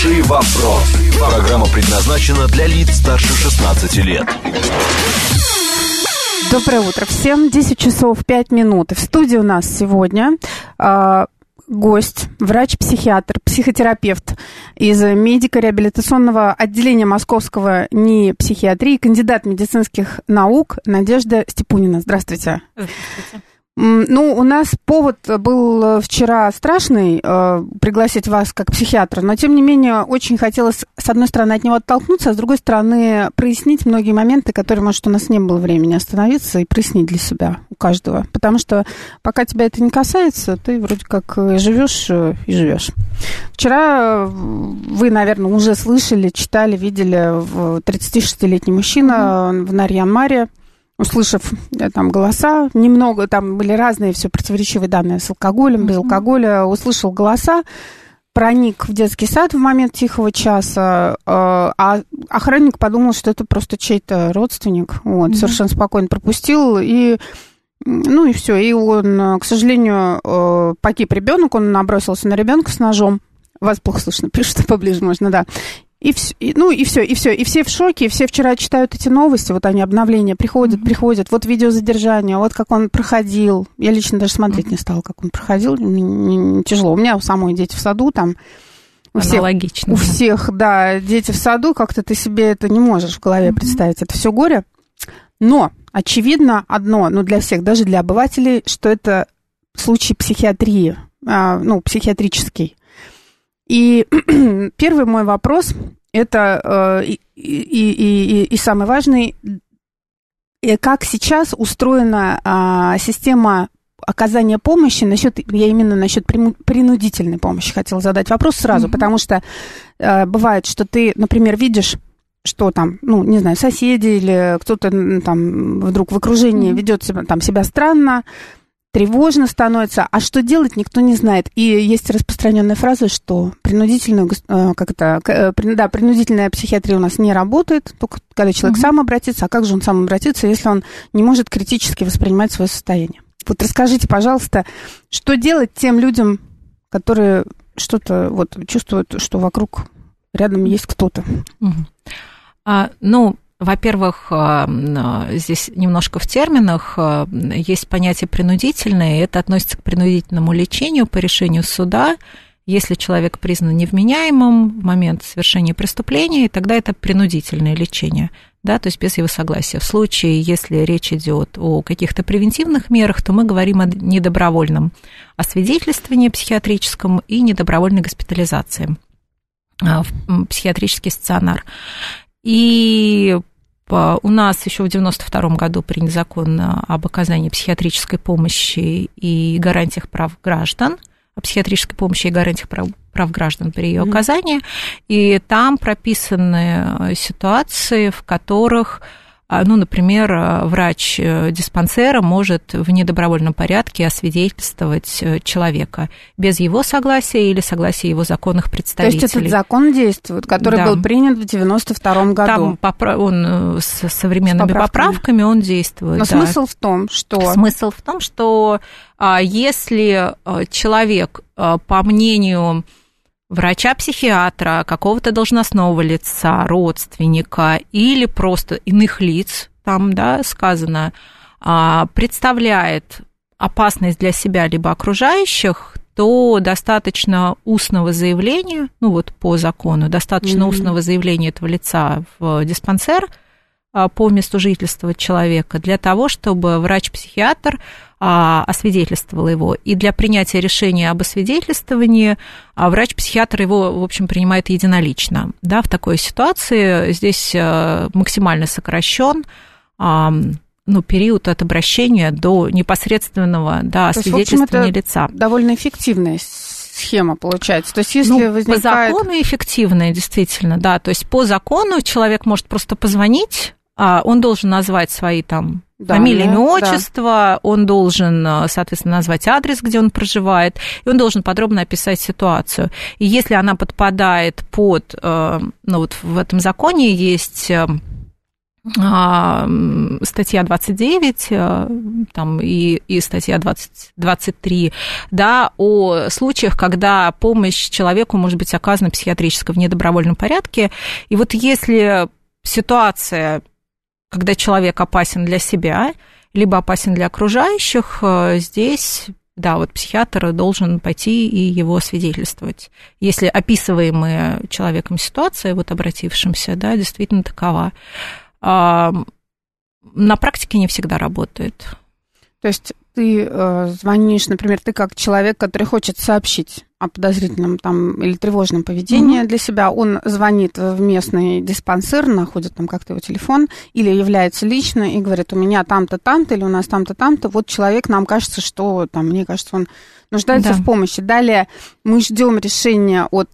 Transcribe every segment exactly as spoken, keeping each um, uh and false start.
Хороший вопрос. Программа предназначена для лиц старше шестнадцати лет. Доброе утро всем. десять часов пять минут. В студии у нас сегодня э, гость, врач-психиатр, психотерапевт из медико-реабилитационного отделения Московского НИИ психиатрии, кандидат медицинских наук Надежда Степунина. Здравствуйте. Здравствуйте. Ну, у нас повод был вчера страшный, э, пригласить вас как психиатра, но, тем не менее, очень хотелось, с одной стороны, от него оттолкнуться, а с другой стороны, прояснить многие моменты, которые, может, у нас не было времени остановиться и прояснить для себя у каждого. Потому что пока тебя это не касается, ты вроде как живешь и живешь. Вчера вы, наверное, уже слышали, читали, видели тридцатишестилетний мужчина mm-hmm. в Нарьян-Маре, услышав там голоса, немного, там были разные все противоречивые данные с алкоголем, без алкоголя, услышал голоса, проник в детский сад в момент тихого часа, а охранник подумал, что это просто чей-то родственник, вот, mm-hmm. совершенно спокойно пропустил, и, ну и все, и он, к сожалению, погиб ребенок, он набросился на ребенка с ножом, вас плохо слышно, пишут, поближе можно, да. И все, и, ну и все, и все, и все в шоке, и все вчера читают эти новости, вот они, обновления, приходят, mm-hmm. приходят, вот видеозадержание, вот как он проходил, я лично даже смотреть mm-hmm. не стала, как он проходил, не, не, не тяжело, у меня у самой дети в саду, там, у всех, у всех, да, дети в саду, как-то ты себе это не можешь в голове mm-hmm. представить, это все горе, но очевидно одно, ну для всех, даже для обывателей, что это случай психиатрии, а, ну, психиатрический. И первый мой вопрос, это и, и, и, и самый важный, как сейчас устроена а, система оказания помощи, насчет, я именно насчет принудительной помощи хотела задать вопрос сразу, mm-hmm. потому что а, бывает, что ты, например, видишь, что там, ну, не знаю, соседи или кто-то там вдруг в окружении mm-hmm. ведет себя, там, себя странно, тревожно становится, а что делать, никто не знает. И есть распространенная фраза, что принудительная, как это, да, принудительная психиатрия у нас не работает, только когда человек mm-hmm. сам обратится. А как же он сам обратится, если он не может критически воспринимать свое состояние? Вот расскажите, пожалуйста, что делать тем людям, которые что-то вот чувствуют, что вокруг рядом есть кто-то? Mm-hmm. А, ну, Во-первых, здесь немножко в терминах есть понятие принудительное, и это относится к принудительному лечению по решению суда, если человек признан невменяемым в момент совершения преступления, тогда это принудительное лечение, да, то есть без его согласия. В случае, если речь идет о каких-то превентивных мерах, то мы говорим о недобровольном освидетельствовании психиатрическом и недобровольной госпитализации в психиатрический стационар. И у нас еще в девяносто втором году принят закон об оказании психиатрической помощи и гарантиях прав граждан, о психиатрической помощи и гарантиях прав, прав граждан при ее оказании, mm-hmm. и там прописаны ситуации, в которых, ну, например, врач диспансера может в недобровольном порядке освидетельствовать человека без его согласия или согласия его законных представителей. То есть этот закон действует, который да. был принят в девяносто втором году? Там он с современными с поправками. поправками он действует. Но да. смысл в том, что... Смысл в том, что если человек, по мнению врача-психиатра, какого-то должностного лица, родственника или просто иных лиц, там, да, сказано, представляет опасность для себя либо окружающих, то достаточно устного заявления, ну вот по закону, достаточно mm-hmm. устного заявления этого лица в диспансер по месту жительства человека для того, чтобы врач-психиатр освидетельствовал его. И для принятия решения об освидетельствовании врач-психиатр его, в общем, принимает единолично. Да, в такой ситуации здесь максимально сокращен ну, период от обращения до непосредственного да, освидетельствования То есть, в общем, это лица. Довольно эффективная схема получается. То есть, если ну, возникает... По закону эффективная, действительно, да. То есть, по закону человек может просто позвонить, он должен назвать свои там да, фамилия, имя, отчество, да. он должен, соответственно, назвать адрес, где он проживает, и он должен подробно описать ситуацию. И если она подпадает под, ну вот в этом законе есть статья двадцать девять там, и, и статья двадцать, двадцать три, да, о случаях, когда помощь человеку может быть оказана психиатрической в недобровольном порядке. И вот если ситуация, когда человек опасен для себя, либо опасен для окружающих, здесь, да, вот психиатр должен пойти и его освидетельствовать. Если описываемая человеком ситуация, вот обратившимся, да, действительно такова. На практике не всегда работает. То есть ты э, звонишь, например, ты как человек, который хочет сообщить о подозрительном там, или тревожном поведении mm-hmm. для себя, он звонит в местный диспансер, находит там как-то его телефон, или является лично и говорит, у меня там-то, там-то, или у нас там-то, там-то, вот человек, нам кажется, что, там, мне кажется, он нуждается да. в помощи. Далее мы ждем решения от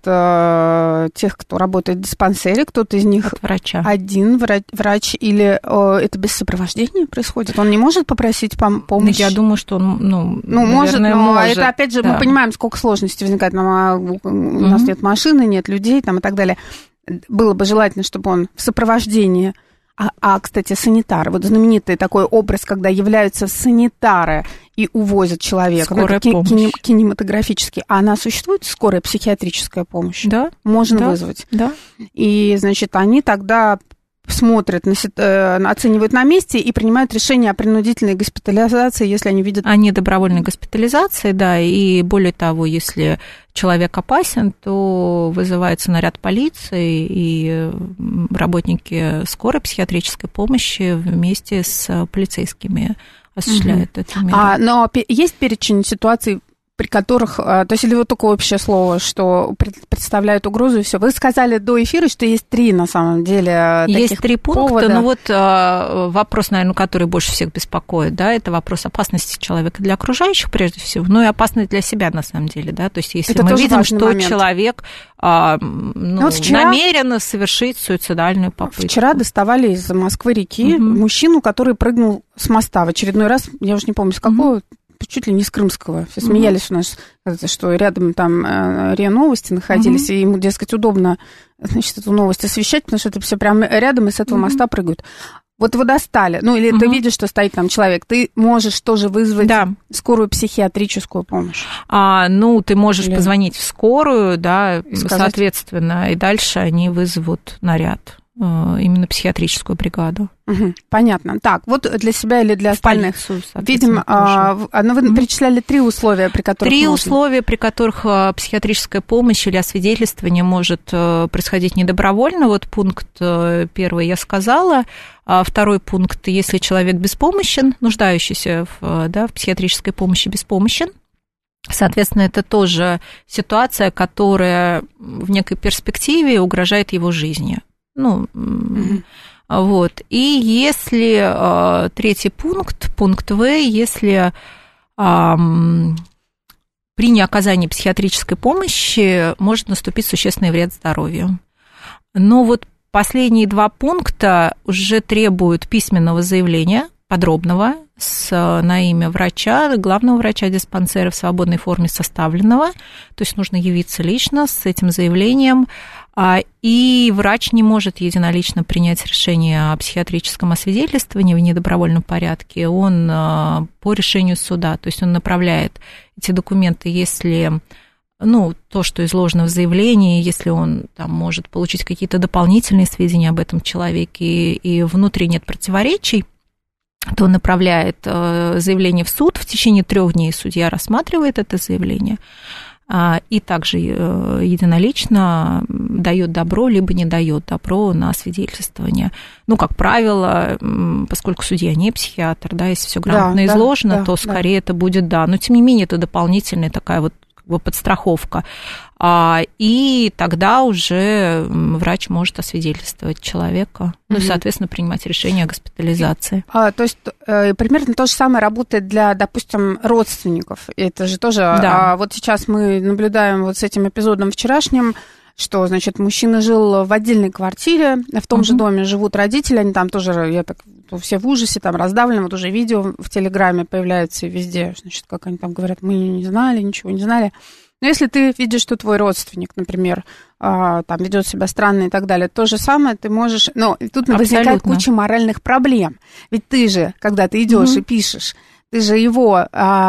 э, тех, кто работает в диспансере, кто-то из них от врача. Один врач, врач или э, это без сопровождения происходит? Он не может попросить пом- помощи? Я думаю, что он, ну, ну может, но может. Это, опять же, да. мы понимаем, сколько сложностей возникает. Нам, а, у mm-hmm. нас нет машины, нет людей там, и так далее. Было бы желательно, чтобы он в сопровождении... А, а, кстати, санитары. Вот знаменитый такой образ, когда являются санитары и увозят человека. Скорая ну, помощь. Кинем, кинематографически. А она существует, скорая психиатрическая помощь? Да. Можно да. вызвать. Да. И, значит, они тогда смотрят, на, оценивают на месте и принимают решение о принудительной госпитализации, если они видят... О недобровольной госпитализации, да, и более того, если человек опасен, то вызывается наряд полиции, и работники скорой психиатрической помощи вместе с полицейскими осуществляют угу. это. А, но есть перечень ситуаций, при которых, то есть или вот только общее слово, что представляют угрозу, и все. Вы сказали до эфира, что есть три, на самом деле, таких Есть три пункта, повода. но вот вопрос, наверное, который больше всех беспокоит, да, это вопрос опасности человека для окружающих, прежде всего, ну и опасность для себя, на самом деле, да, то есть если это мы видим, что момент. человек ну, ну, вот вчера... намеренно совершит суицидальную попытку. Вчера доставали из Москвы-реки угу. мужчину, который прыгнул с моста в очередной раз, я уже не помню, с какого, угу. чуть ли не с Крымского. Все смеялись mm-hmm. у нас, что рядом там РИА Новости находились, mm-hmm. и ему, дескать, удобно, значит, эту новость освещать, потому что это все прямо рядом, и с этого mm-hmm. моста прыгают. Вот его достали, ну, или mm-hmm. ты видишь, что стоит там человек, ты можешь тоже вызвать да. скорую психиатрическую помощь. А, ну, ты можешь или... позвонить в скорую, да, и соответственно, и дальше они вызовут наряд. Именно психиатрическую бригаду. Угу, понятно. Так, вот для себя или для остальных. Видим, а, ну, вы угу. перечисляли три условия, при которых Три можно. условия, при которых психиатрическая помощь или освидетельствование может происходить недобровольно. Вот пункт первый я сказала. А второй пункт, если человек беспомощен, нуждающийся в, да, в психиатрической помощи беспомощен. Соответственно, это тоже ситуация, которая в некой перспективе угрожает его жизни. Ну, mm-hmm. вот. И если э, третий пункт, пункт В, если э, при неоказании психиатрической помощи может наступить существенный вред здоровью. Но вот последние два пункта уже требуют письменного заявления, подробного, с, на имя врача, главного врача диспансера в свободной форме составленного, то есть нужно явиться лично с этим заявлением, и врач не может единолично принять решение о психиатрическом освидетельствовании в недобровольном порядке, он по решению суда, то есть он направляет эти документы, если... ну, то, что изложено в заявлении, если он там может получить какие-то дополнительные сведения об этом человеке, и, и внутри нет противоречий, то он направляет заявление в суд, в течение трех дней судья рассматривает это заявление, и также единолично дает добро, либо не дает добро на свидетельствование. Ну, как правило, поскольку судья не психиатр, да, если все грамотно да, изложено, да, то да, скорее да. это будет да. Но, тем не менее, это дополнительная такая вот подстраховка. И тогда уже врач может освидетельствовать человека, ну, и, соответственно, принимать решение о госпитализации. А, то есть примерно то же самое работает для, допустим, родственников. Это же тоже... Да. А вот сейчас мы наблюдаем вот с этим эпизодом вчерашним, что, значит, мужчина жил в отдельной квартире, в том угу. же доме живут родители, они там тоже, я так что все в ужасе, там раздавлены, вот уже видео в Телеграме появляется и везде, значит, как они там говорят, мы не знали, ничего не знали. Но если ты видишь, что твой родственник, например, там ведет себя странно и так далее, то же самое ты можешь... Но тут возникает куча моральных проблем. Ведь ты же, когда ты идешь mm-hmm. и пишешь, ты же его,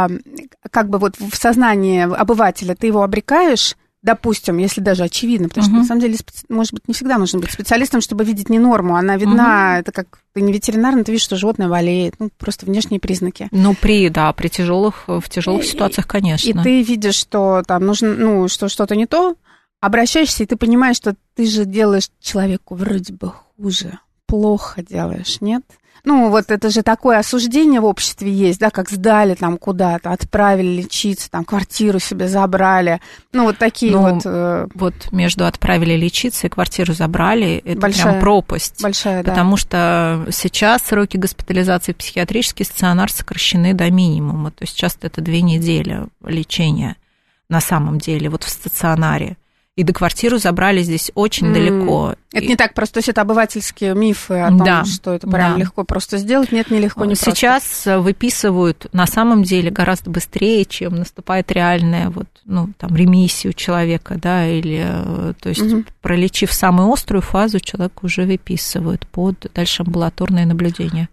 как бы вот в сознании обывателя, ты его обрекаешь, допустим, если даже очевидно, потому что, uh-huh. на самом деле, может быть, не всегда нужно быть специалистом, чтобы видеть не норму. Она видна, uh-huh. это как ты не ветеринар, ты видишь, что животное болеет, ну, просто внешние признаки. Ну, при, да, при тяжелых, в тяжелых и, ситуациях, конечно. И ты видишь, что там нужно, ну, что что-то не то, обращаешься, и ты понимаешь, что ты же делаешь человеку вроде бы хуже, плохо делаешь, нет? Ну, вот это же такое осуждение в обществе есть, да, как сдали там куда-то, отправили лечиться, там квартиру себе забрали. Ну, вот такие ну, вот... Э... Вот между отправили лечиться и квартиру забрали, это большая, прям пропасть. Большая, да. Потому что сейчас сроки госпитализации в психиатрический стационар сокращены до минимума. То есть часто это две недели лечения на самом деле, вот в стационаре. И до квартиры забрали здесь очень mm. далеко. Это и... не так просто, то есть это обывательские мифы о том, да, что это прям да. легко просто сделать. Нет, не легко, не Сейчас просто. Сейчас выписывают на самом деле гораздо быстрее, чем наступает реальная вот, ну, там, ремиссия у человека, да, или, то есть, mm-hmm. пролечив самую острую фазу, человек уже выписывают под дальше амбулаторное наблюдение.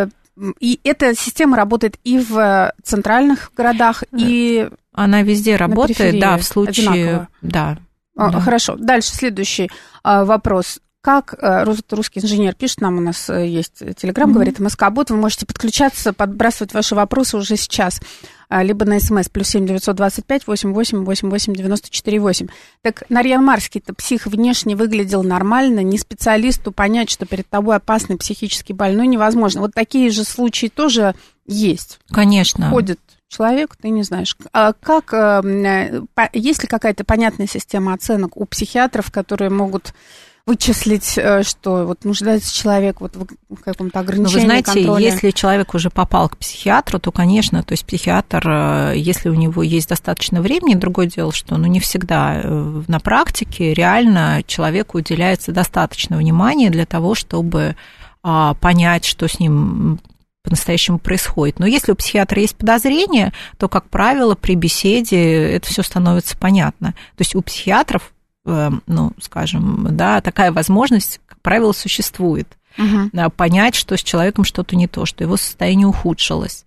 И эта система работает и в центральных городах, и... Она везде работает, да, в случае... Одинаково. Да. Да. Хорошо. Дальше следующий а, вопрос. Как а, русский инженер пишет, нам у нас есть Телеграм, mm-hmm. говорит, МСК-бот, вы можете подключаться, подбрасывать ваши вопросы уже сейчас, а, либо на СМС плюс семь девятьсот двадцать пять восемьдесят восемь восемьдесят восемь девяносто четыре восемь. Так Нарьян Марский-то псих внешне выглядел нормально, не специалисту понять, что перед тобой опасный психически больной, невозможно. Вот такие же случаи тоже есть. Конечно. Ходят. Человек, ты не знаешь. А как, есть ли какая-то понятная система оценок у психиатров, которые могут вычислить, что вот нуждается человек вот в каком-то ограничении, ну, вы знаете, контроле? Если человек уже попал к психиатру, то, конечно, то есть психиатр, если у него есть достаточно времени, другое дело, что ну, не всегда на практике реально человеку уделяется достаточно внимания для того, чтобы понять, что с ним по-настоящему происходит. Но если у психиатра есть подозрения, то, как правило, при беседе это все становится понятно. То есть у психиатров, ну, скажем, да, такая возможность, как правило, существует. Угу. Понять, что с человеком что-то не то, что его состояние ухудшилось.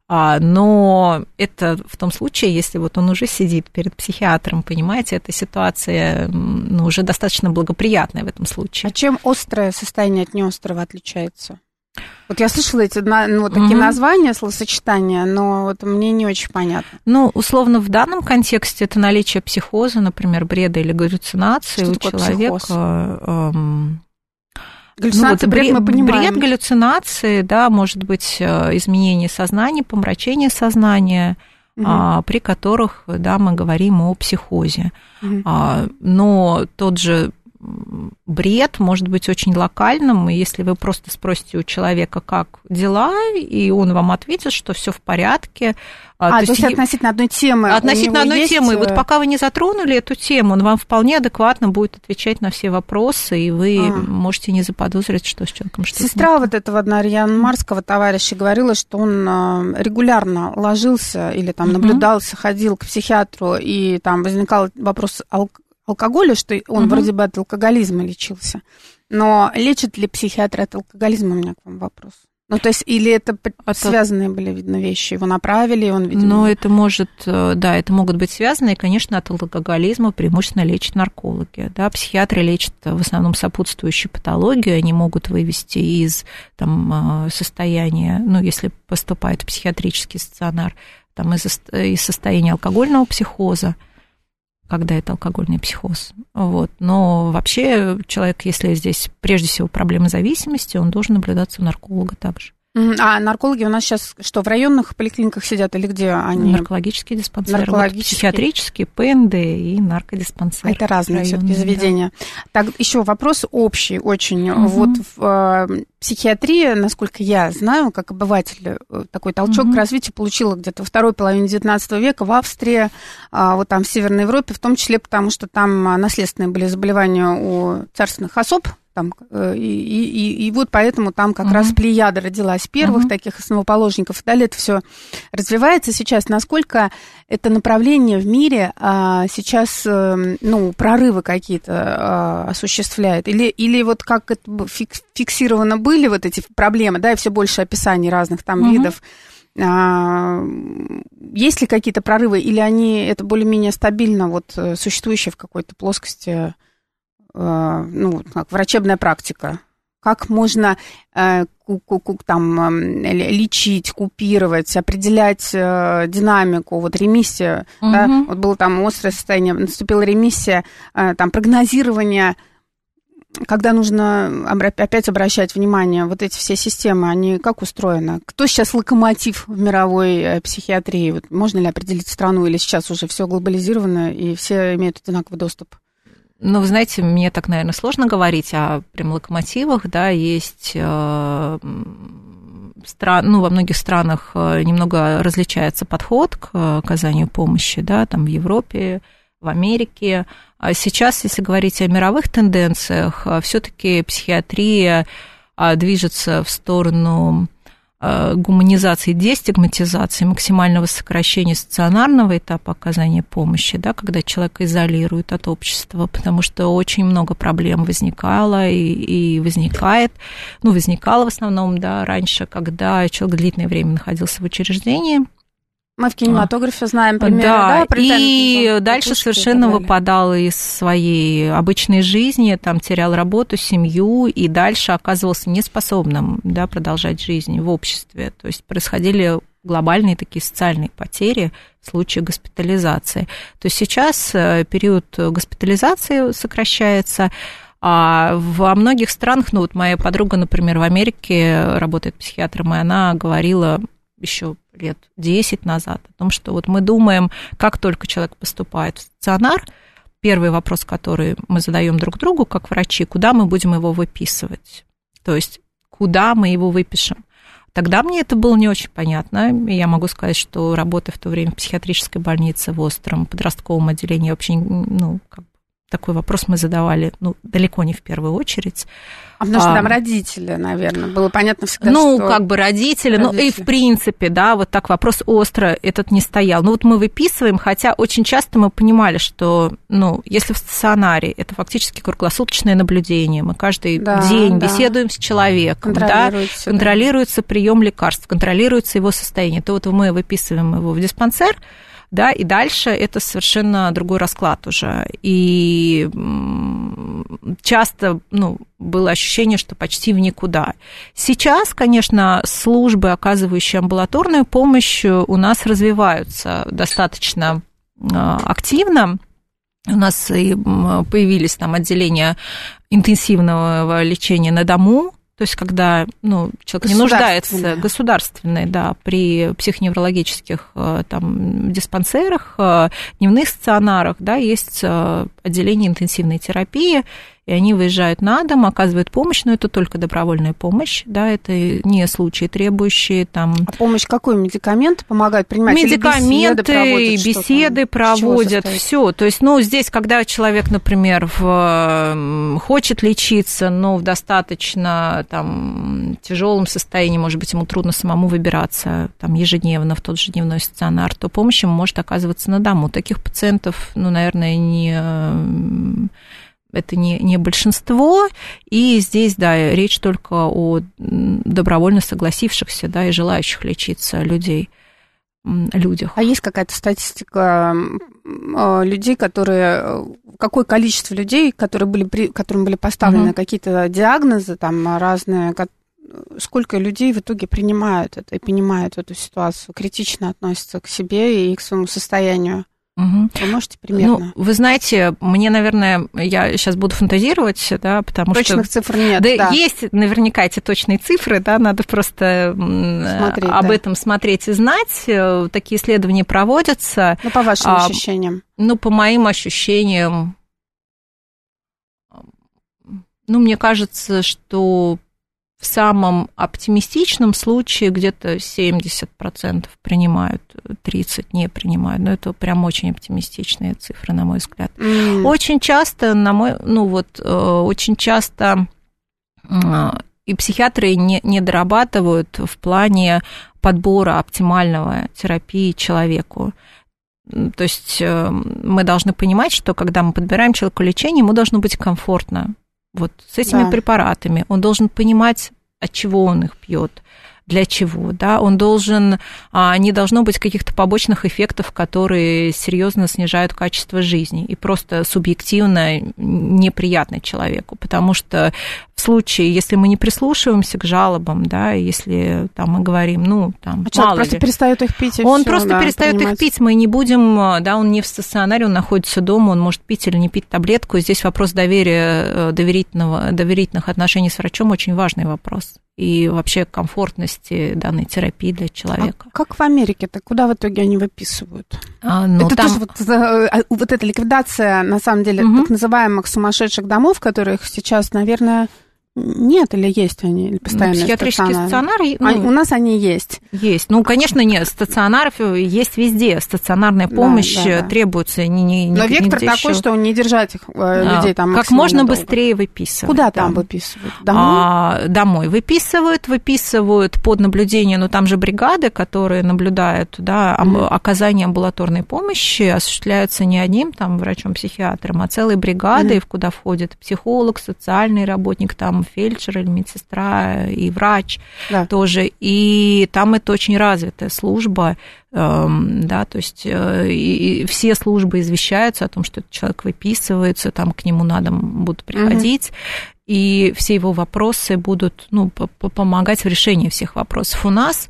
Но это в том случае, если вот он уже сидит перед психиатром, понимаете, эта ситуация ну, уже достаточно благоприятная в этом случае. А чем острое состояние от неострого отличается? Вот я слышала эти ну, вот такие mm-hmm. названия, словосочетания, но вот мне не очень понятно. Ну, условно, в данном контексте это наличие психоза, например, бреда или галлюцинации у человека. Эм, галлюцинации, ну, вот, бред, мы понимаем. Бред, галлюцинации, да, может быть изменение сознания, помрачение сознания, mm-hmm. а, при которых, да, мы говорим о психозе. Mm-hmm. А, но тот же бред может быть очень локальным, и если вы просто спросите у человека, как дела, и он вам ответит, что все в порядке. А, то, то есть, есть относительно одной темы. Относительно одной есть... темы. И вот пока вы не затронули эту тему, он вам вполне адекватно будет отвечать на все вопросы, и вы а. можете не заподозрить, что с человеком что-то. Сестра вот этого Нарьяна Марского товарища говорила, что он регулярно ложился или там наблюдался, ходил к психиатру, и там возникал вопрос алкоголя, алкоголя, что он угу. вроде бы от алкоголизма лечился. Но лечат ли психиатры от алкоголизма, у меня к вам вопрос. Ну, то есть, или это от... связанные были, видно, вещи? Его направили, и он, видимо... Ну, это может, да, это могут быть связаны, и, конечно, от алкоголизма преимущественно лечат наркологи. Да, психиатры лечат в основном сопутствующие патологии, они могут вывести из там, состояния, ну, если поступает в психиатрический стационар, там, из, из состояния алкогольного психоза, когда это алкогольный психоз. Вот. Но вообще человек, если здесь прежде всего проблемы зависимости, он должен наблюдаться у нарколога также. А наркологи у нас сейчас что, в районных поликлиниках сидят или где они? Наркологические диспансеры, наркологические. Вот, психиатрические, ПНД и наркодиспансеры. Это разные все-таки заведения. Да. Так, еще вопрос общий очень. Угу. Вот в э, психиатрии, насколько я знаю, как обыватель, такой толчок угу. к развитию получила где-то во второй половине девятнадцатого века в Австрии, э, вот там в Северной Европе, в том числе потому, что там наследственные были заболевания у царственных особ, там, и, и, и вот поэтому там как угу. раз Плеяда родилась первых угу. таких основоположников. Далее это все развивается сейчас. Насколько это направление в мире а, сейчас, ну, прорывы какие-то а, осуществляет? Или, или вот как это фиксировано были вот эти проблемы, да, и все больше описаний разных там угу. видов. А, есть ли какие-то прорывы, или они, это более-менее стабильно вот существующие в какой-то плоскости, ну, как врачебная практика? Как можно э, ку- ку- там, лечить, купировать, определять э, динамику, вот ремиссия, угу. да? Вот было там острое состояние, наступила ремиссия, э, там прогнозирование, когда нужно опять обращать внимание, вот эти все системы, они как устроены? Кто сейчас локомотив в мировой психиатрии? Вот можно ли определить страну, или сейчас уже все глобализировано и все имеют одинаковый доступ? Ну, вы знаете, мне так, наверное, сложно говорить о прям локомотивах, да, есть э, стран, ну, во многих странах немного различается подход к оказанию помощи, да, там в Европе, в Америке. А сейчас, если говорить о мировых тенденциях, все-таки психиатрия движется в сторону гуманизации, дестигматизации, максимального сокращения стационарного этапа оказания помощи, да, когда человека изолируют от общества, потому что очень много проблем возникало и, и возникает, ну, возникало в основном, да, раньше, когда человек длительное время находился в учреждении. Мы в кинематографе знаем примеры, да, да, и дальше совершенно выпадал из своей обычной жизни, там терял работу, семью, и дальше оказывался неспособным, да, продолжать жизнь в обществе. То есть происходили глобальные такие социальные потери в случае госпитализации. То есть сейчас период госпитализации сокращается, а во многих странах, ну вот моя подруга, например, в Америке работает психиатром, и она говорила еще лет десять назад о том, что вот мы думаем, как только человек поступает в стационар, первый вопрос, который мы задаем друг другу, как врачи, куда мы будем его выписывать, то есть куда мы его выпишем. Тогда мне это было не очень понятно, и я могу сказать, что работая в то время в психиатрической больнице в Остром подростковом отделении, вообще, ну, как бы, такой вопрос мы задавали, ну, далеко не в первую очередь. А потому что а, там родители, наверное, было понятно всегда, ну, что... Ну, как бы родители, родители, ну, и в принципе, да, вот так вопрос остро этот не стоял. Ну, вот мы выписываем, хотя очень часто мы понимали, что, ну, если в стационаре, это фактически круглосуточное наблюдение, мы каждый да, день да. беседуем с человеком, контролируется, да, контролируется да. прием лекарств, контролируется его состояние, то вот мы выписываем его в диспансер, да, и дальше это совершенно другой расклад уже. И часто, ну, было ощущение, что почти в никуда. Сейчас, конечно, службы, оказывающие амбулаторную помощь, у нас развиваются достаточно активно. У нас и появились там отделения интенсивного лечения на дому, то есть когда, ну, человек не нуждается, государственный, да, при психоневрологических там диспансерах, дневных стационарах, да, есть отделение интенсивной терапии, и они выезжают на дом, оказывают помощь, но это только добровольная помощь, да, это не случаи, требующие там... А помощь какой? Медикаменты помогают принимать? Медикаменты, беседы проводят, беседы проводят, все. То есть, ну, здесь, когда человек, например, в... хочет лечиться, но в достаточно там тяжелом состоянии, может быть, ему трудно самому выбираться там ежедневно в тот же дневной стационар, то помощь ему может оказываться на дому. Таких пациентов, ну, наверное, не... Это не, не большинство, и здесь, да, речь только о добровольно согласившихся, да, и желающих лечиться людей, людях. А есть какая-то статистика людей, которые... Какое количество людей, которые были, которым были поставлены угу. какие-то диагнозы там разные, сколько людей в итоге принимают это и понимают эту ситуацию, критично относятся к себе и к своему состоянию? Угу. Вы можете примерно? Ну, вы знаете, мне, наверное, я сейчас буду фантазировать, да, потому Точных что... Точных цифр нет, да, да. Есть наверняка эти точные цифры, да, надо просто смотреть, об да. этом смотреть и знать. Такие исследования проводятся. Ну, по вашим а, ощущениям? Ну, по моим ощущениям, ну, мне кажется, что в самом оптимистичном случае где-то семьдесят процентов принимают, тридцать процентов не принимают. Но это прям очень оптимистичные цифры, на мой взгляд. Mm. Очень часто, на мой, ну вот, очень часто и психиатры не, не дорабатывают в плане подбора оптимального терапии человеку. То есть мы должны понимать, что когда мы подбираем человеку лечение, ему должно быть комфортно вот с этими да. препаратами. Он должен понимать, от чего он их пьет, для чего, да, он должен, не должно быть каких-то побочных эффектов, которые серьезно снижают качество жизни и просто субъективно неприятны человеку, потому что в случае, если мы не прислушиваемся к жалобам, да, если там мы говорим, ну, там, а человек просто ли, перестает их пить, и он всё, просто да, перестает понимать. их пить, мы не будем, да, он не в стационаре, он находится дома, он может пить или не пить таблетку, здесь вопрос доверия, доверительного, доверительных отношений с врачом очень важный вопрос. И вообще комфортности данной терапии для человека. А как в Америке-то? Куда в итоге они выписывают? А, ну, это там... тоже вот, вот эта ликвидация, на самом деле, угу. так называемых сумасшедших домов, которых сейчас, наверное, нет или есть они? Или постоянно психиатрические стационары? Ну, а, у нас они есть. Есть. Ну, конечно, нет. Стационаров есть везде. Стационарная помощь да, да, да. требуется. Не, не, Но вектор такой, что не держать их, людей там как можно долго. быстрее выписывать. Куда да. там выписывают? Домой? А, домой выписывают, выписывают под наблюдение, но там же бригады, которые наблюдают, да, mm-hmm. оказание амбулаторной помощи осуществляются не одним там врачом-психиатром, а целой бригадой, mm-hmm. куда входит психолог, социальный работник, там фельдшер или медсестра и врач да. тоже. И там это очень развитая служба, да, то есть и все службы извещаются о том, что этот человек выписывается, там к нему на дом будут приходить, mm-hmm. и все его вопросы будут, ну, помогать в решении всех вопросов. У нас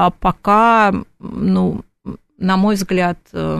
пока, ну, на мой взгляд,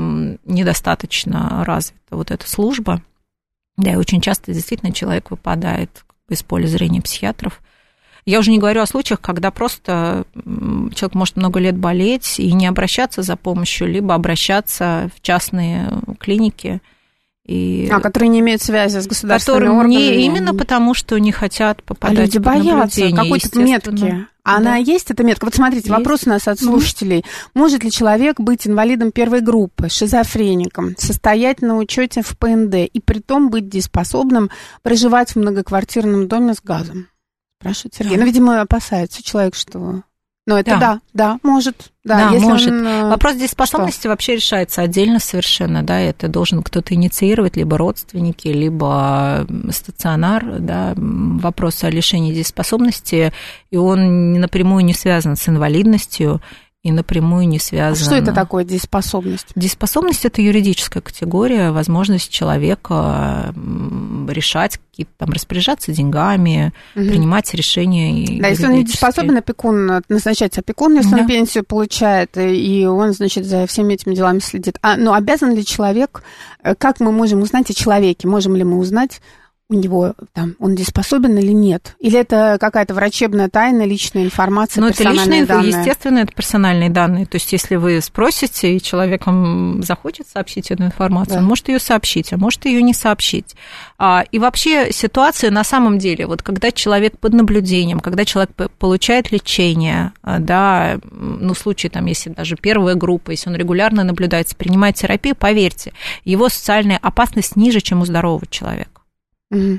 недостаточно развита вот эта служба. Да, и очень часто действительно человек выпадает из поля зрения психиатров. Я уже не говорю о случаях, когда просто человек может много лет болеть и не обращаться за помощью, либо обращаться в частные клиники. И... А, которые не имеют связи с государственными органами. Не, именно потому, что не хотят попадать а люди под боятся какой-то метки. А она да. есть, эта метка? Вот смотрите, есть. Вопрос у нас от слушателей. Mm-hmm. Может ли человек быть инвалидом первой группы, шизофреником, состоять на учете в ПНД и притом быть дееспособным проживать в многоквартирном доме с газом? Спрашивает Сергей. Ну, видимо, опасается человек, что... Ну, это да, да, да может. Да, да если может. Он... Вопрос дееспособности что? Вообще решается отдельно совершенно, да, это должен кто-то инициировать, либо родственники, либо стационар, да, вопрос о лишении дееспособности, и он напрямую не связан с инвалидностью, и напрямую не связан... А что это такое дееспособность? Дееспособность – это юридическая категория, возможность человека решать какие-то там, распоряжаться деньгами, угу. принимать решения. Да, если он недееспособен, опекун, назначается опекун, если да. он пенсию получает, и он, значит, за всеми этими делами следит. А, ну, обязан ли человек, как мы можем узнать о человеке? Можем ли мы узнать, у него там, он дееспособен или нет? Или это какая-то врачебная тайна, личная информация, ну, персональные это личные, данные? Естественно, это персональные данные. То есть, если вы спросите, и человек вам захочет сообщить эту информацию, да. он может ее сообщить, а может ее не сообщить. И вообще ситуация на самом деле, вот когда человек под наблюдением, когда человек получает лечение, да, ну, в случае, там, если даже первая группа, если он регулярно наблюдается, принимает терапию, поверьте, его социальная опасность ниже, чем у здорового человека. Угу.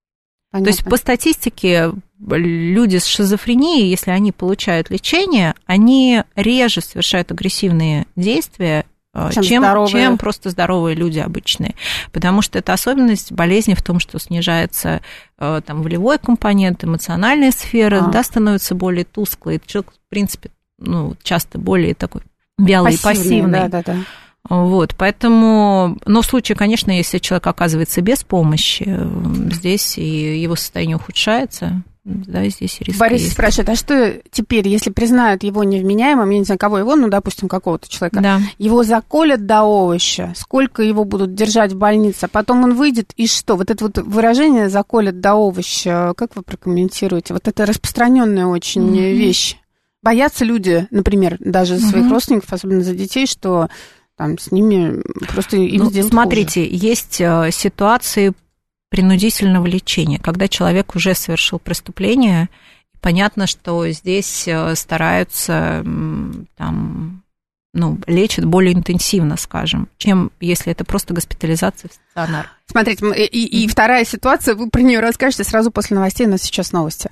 То есть по статистике люди с шизофренией, если они получают лечение, они реже совершают агрессивные действия, чем, чем, чем просто здоровые люди обычные. Потому что это особенность болезни в том, что снижается там, волевой компонент, эмоциональная сфера, а. да, становится более тусклой. Человек, в принципе, ну, часто более такой вялый и пассивный. Да, да, да. Вот, поэтому, но в случае, конечно, если человек оказывается без помощи, здесь и его состояние ухудшается, да, здесь риск Борис есть. Спрашивает, а что теперь, если признают его невменяемым, я не знаю, кого его, ну, допустим, какого-то человека, да. его заколят до овоща, сколько его будут держать в больнице, а потом он выйдет, и что? Вот это вот выражение «заколят до овоща», как вы прокомментируете? Вот это распространенная очень mm-hmm. вещь. Боятся люди, например, даже за своих mm-hmm. родственников, особенно за детей, что... Там с ними просто им ну, сделают смотрите, хуже. Есть ситуации принудительного лечения, когда человек уже совершил преступление, понятно, что здесь стараются там, ну, лечат более интенсивно, скажем, чем если это просто госпитализация в стационар. Смотрите, и, и, и вторая ситуация, вы про нее расскажете сразу после новостей, у нас сейчас новости.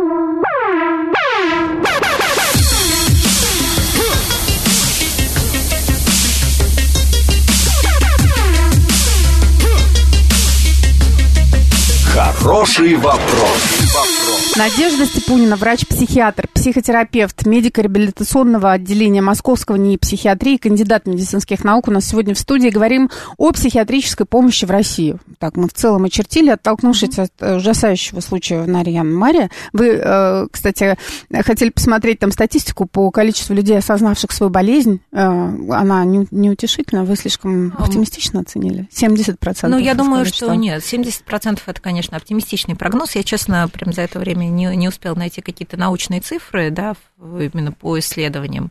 Хороший вопрос. Надежда Степунина, врач-психиатр, психотерапевт, медико-реабилитационного отделения Московского НИИ психиатрии, кандидат медицинских наук. У нас сегодня в студии говорим о психиатрической помощи в России. Так, мы в целом очертили, оттолкнувшись от ужасающего случая в Нарьян-Маре. Вы, кстати, хотели посмотреть там статистику по количеству людей, осознавших свою болезнь. Она неутешительна, вы слишком оптимистично оценили? семьдесят процентов. Ну, я думаю, сказали, что, что нет, семьдесят процентов это, конечно, оптимистичный прогноз. Я, честно, прям за это время не, не успела найти какие-то научные цифры, да, именно по исследованиям.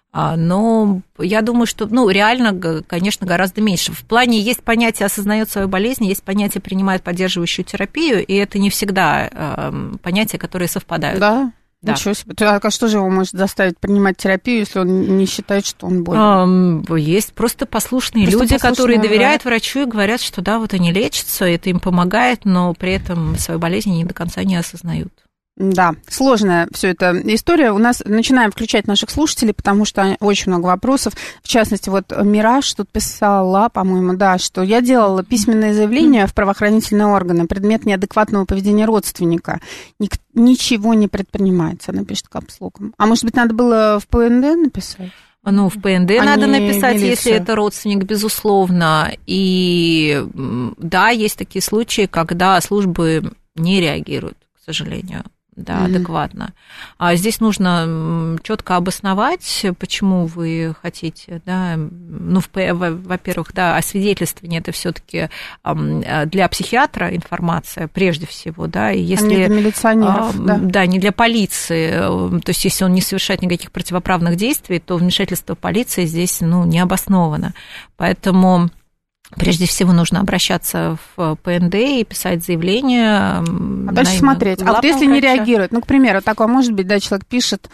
Но я думаю, что, ну, реально, конечно, гораздо меньше. В плане есть понятие «осознает свою болезнь», есть понятие «принимает поддерживающую терапию», и это не всегда э, понятия, которые совпадают. Да? Да. Ничего себе. А что же его может заставить принимать терапию, если он не считает, что он болен? Есть просто послушные просто люди, послушные, которые доверяют да. врачу и говорят, что да, вот они лечатся, это им помогает, но при этом свою болезнь они до конца не осознают. Да, сложная все эта история. У нас начинаем включать наших слушателей, потому что очень много вопросов. В частности, вот Мираж тут писала, по-моему, да, что я делала письменное заявление в правоохранительные органы, предмет неадекватного поведения родственника. Ник- ничего не предпринимается, она пишет капслоком. А может быть, надо было в ПНД написать? Ну, в ПНД а надо написать, милицию. Если это родственник, безусловно. И да, есть такие случаи, когда службы не реагируют, к сожалению. Да, mm-hmm. адекватно. А здесь нужно четко обосновать, почему вы хотите, да, ну, во-первых, да, освидетельствование это все-таки для психиатра информация, прежде всего, да, и если... А не для милиционеров, да. Да, не для полиции, то есть если он не совершает никаких противоправных действий, то вмешательство полиции здесь, ну, не обосновано, поэтому... Прежде всего нужно обращаться в ПНД и писать заявление. А дальше смотреть. А вот если врача. Не реагирует, ну, к примеру, такое может быть, да, человек пишет,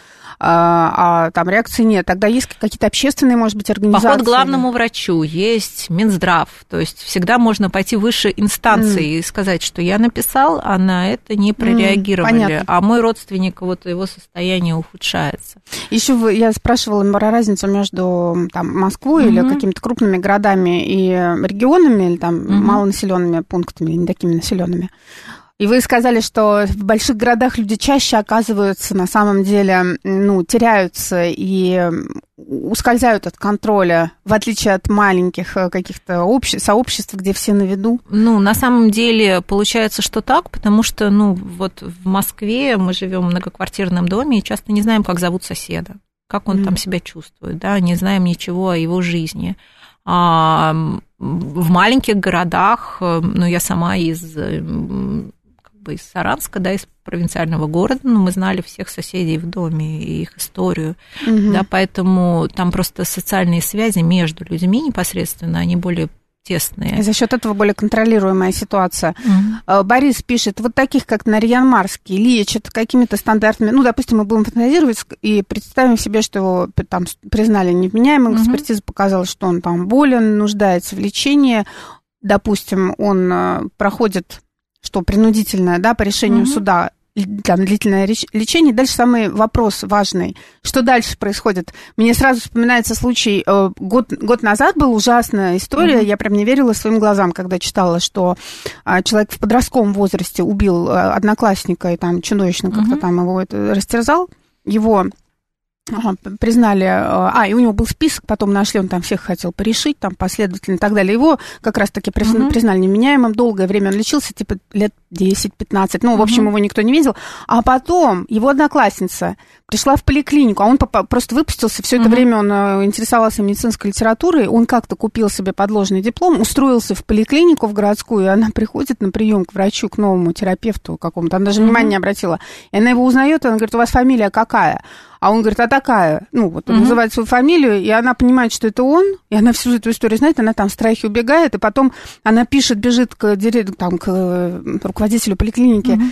а, а там реакции нет, тогда есть какие-то общественные, может быть, организации? Поход к главному врачу, есть Минздрав, то есть всегда можно пойти выше инстанции mm. и сказать, что я написал, а на это не прореагировали, mm, а мой родственник, вот его состояние ухудшается. Еще я спрашивала про разницу между там, Москвой mm-hmm. или какими-то крупными городами и регионами, или там mm-hmm. малонаселенными пунктами, или не такими населенными. И вы сказали, что в больших городах люди чаще оказываются, на самом деле, ну, теряются и ускользают от контроля, в отличие от маленьких каких-то обще... сообществ, где все на виду. Ну, на самом деле, получается, что так, потому что, ну, вот в Москве мы живем в многоквартирном доме и часто не знаем, как зовут соседа, как он mm. там себя чувствует, да, не знаем ничего о его жизни. А в маленьких городах, ну, я сама из... из Саранска, да, из провинциального города, но мы знали всех соседей в доме и их историю, угу. да, поэтому там просто социальные связи между людьми непосредственно, они более тесные. И за счет этого более контролируемая ситуация. Угу. Борис пишет, вот таких, как Нарьян-Марский, лечат какими-то стандартными, ну, допустим, мы будем фантазировать и представим себе, что его там признали невменяемым, угу. экспертиза показала, что он там болен, нуждается в лечении, допустим, он проходит что принудительное, да, по решению mm-hmm. суда, там, длительное лечение. Дальше самый вопрос важный. Что дальше происходит? Мне сразу вспоминается случай, год, год назад была ужасная история, mm-hmm. я прям не верила своим глазам, когда читала, что человек в подростковом возрасте убил одноклассника и там чудовищно mm-hmm. как-то там его это растерзал. Его... Ага, признали, а, и у него был список, потом нашли, он там всех хотел порешить, там последовательно и так далее. Его как раз-таки признали, uh-huh. признали невменяемым, долгое время он лечился, типа лет десять-пятнадцать, ну, в общем, uh-huh. его никто не видел. А потом его одноклассница пришла в поликлинику, а он просто выпустился, все uh-huh. это время он интересовался медицинской литературой, он как-то купил себе подложный диплом, устроился в поликлинику в городскую, и она приходит на прием к врачу, к новому терапевту какому-то, она даже uh-huh. внимания не обратила. И она его узнает, и она говорит, у вас фамилия какая? А он говорит, а такая, ну, вот он uh-huh. называет свою фамилию, и она понимает, что это он, и она всю эту историю знает, она там в страхе убегает, и потом она пишет, бежит к, там, к руководителю поликлиники, uh-huh.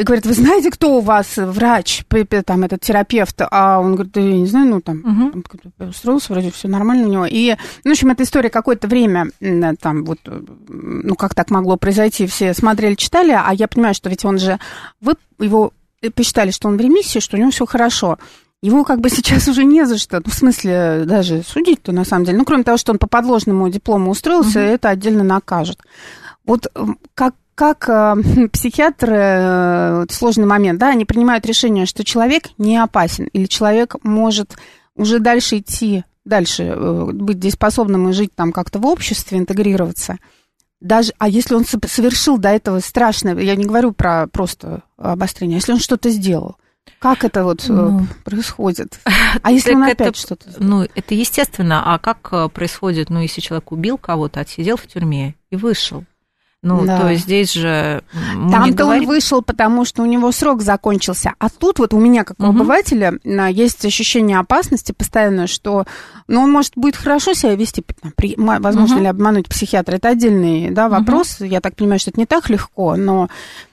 и говорит, вы знаете, кто у вас врач, там, этот терапевт? А он говорит, да я не знаю, ну, там, uh-huh. он устроился, вроде все нормально у него. И, ну, в общем, эта история какое-то время, там, вот, ну, как так могло произойти, все смотрели, читали, а я понимаю, что ведь он же, вы его посчитали, что он в ремиссии, что у него все хорошо. Его как бы сейчас уже не за что, ну, в смысле, даже судить-то, на самом деле. Ну, кроме того, что он по подложному диплому устроился, uh-huh. это отдельно накажет. Вот как Как э, психиатры, э, сложный момент, да, они принимают решение, что человек не опасен, или человек может уже дальше идти, дальше э, быть дееспособным и жить там как-то в обществе, интегрироваться. Даже, а если он совершил до этого страшное, я не говорю про просто обострение, если он что-то сделал, как это вот ну, происходит? А если он опять это, что-то сделал? Ну, это естественно. А как происходит, ну, если человек убил кого-то, отсидел в тюрьме и вышел? Ну, да. То есть здесь же... Там-то говорим... он вышел, потому что у него срок закончился. А тут вот у меня, как у угу. обывателя, есть ощущение опасности постоянно, что ну, он может будет хорошо себя вести, при... возможно угу. ли обмануть психиатра. Это отдельный да, вопрос. Угу. Я так понимаю, что это не так легко, но...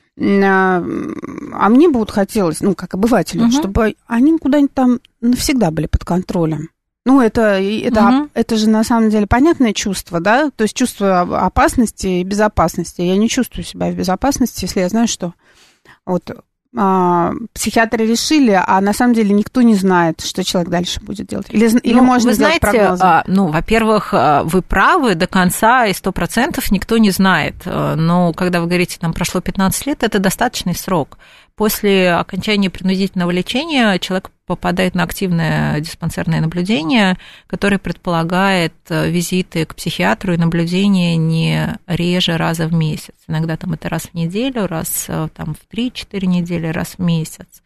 А мне бы вот хотелось, ну, как обывателю, угу. чтобы они куда-нибудь там навсегда были под контролем. Ну, это, это, угу. это же на самом деле понятное чувство, да? То есть чувство опасности и безопасности. Я не чувствую себя в безопасности, если я знаю, что вот а, психиатры решили, а на самом деле никто не знает, что человек дальше будет делать. Или, ну, или можно вы сделать знаете, прогнозы? А, ну, во-первых, вы правы, до конца и сто процентов никто не знает. Но когда вы говорите, там прошло пятнадцать лет, это достаточный срок. После окончания принудительного лечения человек попадает на активное диспансерное наблюдение, которое предполагает визиты к психиатру и наблюдение не реже раза в месяц. Иногда там это раз в неделю, раз там, в три-четыре недели, раз в месяц.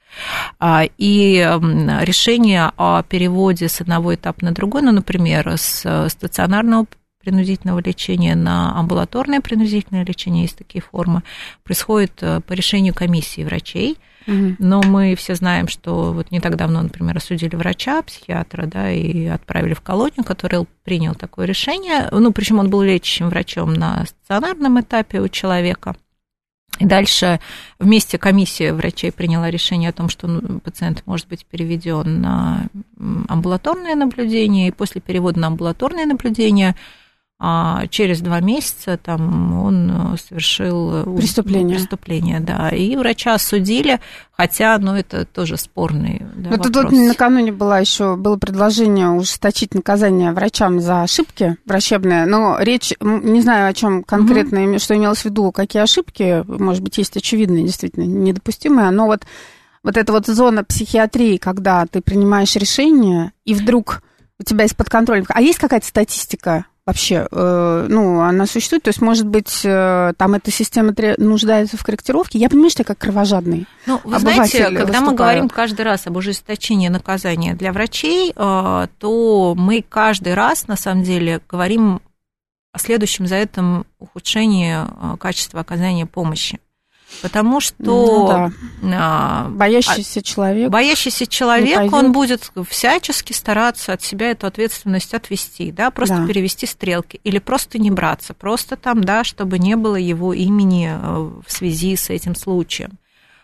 И решение о переводе с одного этапа на другой, ну, например, с стационарного принудительного лечения на амбулаторное принудительное лечение, есть такие формы, происходит по решению комиссии врачей. Угу. Но мы все знаем, что вот не так давно, например, осудили врача, психиатра, да, и отправили в колонию, который принял такое решение. Ну, причем он был лечащим врачом на стационарном этапе у человека. И дальше вместе комиссия врачей приняла решение о том, что пациент может быть переведен на амбулаторное наблюдение, и после перевода на амбулаторное наблюдение а через два месяца там он совершил преступление. преступление, да, и врача осудили, хотя, ну, это тоже спорный да, вот вопрос. Тут накануне было еще было предложение ужесточить наказание врачам за ошибки врачебные, но речь, не знаю, о чем конкретно, угу. что имелось в виду, какие ошибки, может быть, есть очевидные, действительно, недопустимые, но вот, вот эта вот зона психиатрии, когда ты принимаешь решение, и вдруг у тебя из-под контроля... А есть какая-то статистика? Вообще, э, ну, она существует, то есть, может быть, э, там эта система нуждается в корректировке. Я понимаю, что я как кровожадный Ну, вы знаете, когда выступаю. Мы говорим каждый раз об ужесточении наказания для врачей, э, то мы каждый раз, на самом деле, говорим о следующем за этом ухудшении э, качества оказания помощи. Потому что ну, да. боящийся человек, боящийся человек он будет всячески стараться от себя эту ответственность отвести, да, просто да. перевести стрелки или просто не браться, просто там, да, чтобы не было его имени в связи с этим случаем.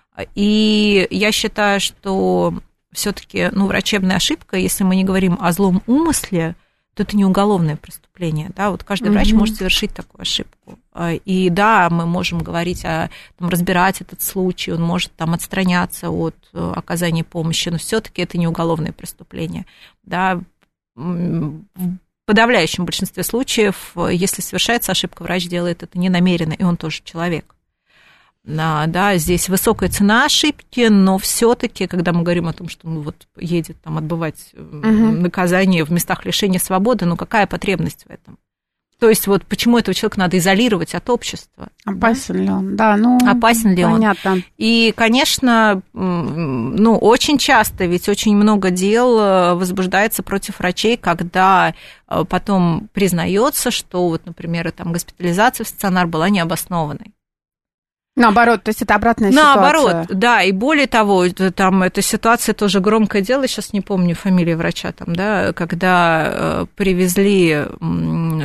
И я считаю, что все-таки, ну, врачебная ошибка, если мы не говорим о злом умысле, то это не уголовное преступление, да, вот каждый mm-hmm. врач может совершить такую ошибку. И да, мы можем говорить о, там, разбирать этот случай, он может там отстраняться от оказания помощи, но все-таки это не уголовное преступление, да. В подавляющем большинстве случаев, если совершается ошибка, врач делает это ненамеренно, и он тоже человек. Да, здесь высокая цена ошибки, но все-таки, когда мы говорим о том, что ну, вот едет там отбывать угу. наказание в местах лишения свободы, ну какая потребность в этом? То есть вот почему этого человека надо изолировать от общества? Опасен да? ли он? Да, ну опасен ли понятно. он? И, конечно, ну очень часто, ведь очень много дел возбуждается против врачей, когда потом признается, что вот, например, там госпитализация в стационар была необоснованной. Наоборот, то есть это обратная Наоборот, ситуация. Наоборот, да, и более того, там эта ситуация тоже громкое дело, сейчас не помню фамилию врача там, да, когда привезли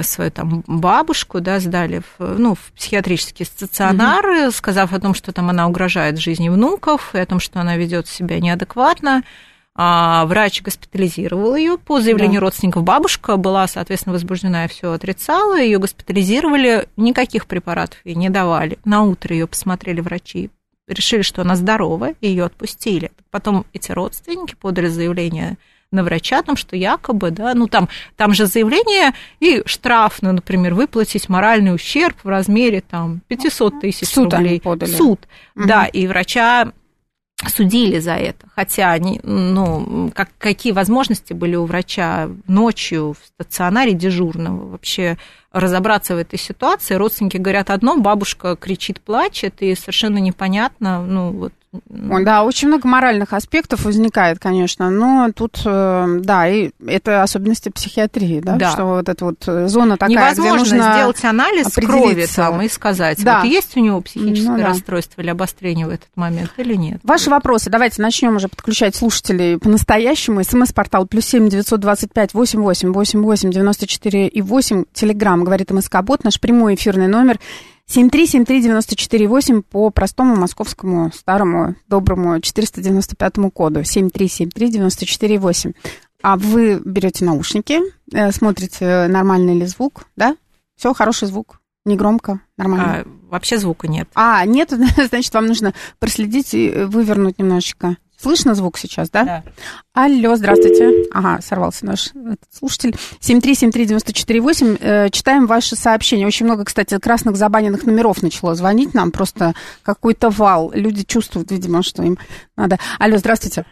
свою там бабушку, да, сдали в, ну, в психиатрический стационар, mm-hmm. сказав о том, что там она угрожает жизни внуков, и о том, что она ведет себя неадекватно. А врач госпитализировал ее по заявлению да. родственников. Бабушка была, соответственно, возбуждена и все отрицала. Ее госпитализировали, никаких препаратов ей не давали. На утро ее посмотрели врачи, решили, что она здорова, и ее отпустили. Потом эти родственники подали заявление на врача о том, что якобы, да, ну там, там же заявление и штраф, ну, например, выплатить моральный ущерб в размере там пятьсот тысяч Суд рублей. Они подали. Суд, угу. да, и врача судили за это, хотя они, ну, как, какие возможности были у врача ночью в стационаре дежурного вообще разобраться в этой ситуации. Родственники говорят одно, бабушка кричит, плачет, и совершенно непонятно, ну, вот. Ой, да, очень много моральных аспектов возникает, конечно, но тут, да, и это особенности психиатрии, да, да. что вот эта вот зона такая, невозможно где нужно сделать анализ крови там и сказать, да. вот есть у него психическое ну, расстройство да. или обострение в этот момент или нет. Ваши вопросы, давайте начнем уже подключать слушателей по-настоящему. СМС-портал плюс семь девятьсот двадцать пять восемь восемь восемь восемь девяносто четыре и восемь. Телеграм, говорит МСК-бот, наш прямой эфирный номер семь три семь три девяносто четыре восемь по простому московскому старому доброму четыреста девяносто пятому коду семь три семь три девяносто четыре восемь. А вы берете наушники, смотрите, нормальный ли звук, да? Все, хороший звук, не громко, нормально. А, вообще звука нет. А, нет, значит, вам нужно проследить и вывернуть немножечко. Слышно звук сейчас, да? Да. Алло, здравствуйте. Ага, сорвался наш слушатель. семь три семь три девяносто четыре восемь. Читаем ваши сообщения. Очень много, кстати, красных забаненных номеров начало звонить нам. Просто какой-то вал. Люди чувствуют, видимо, что им надо. Алло, здравствуйте.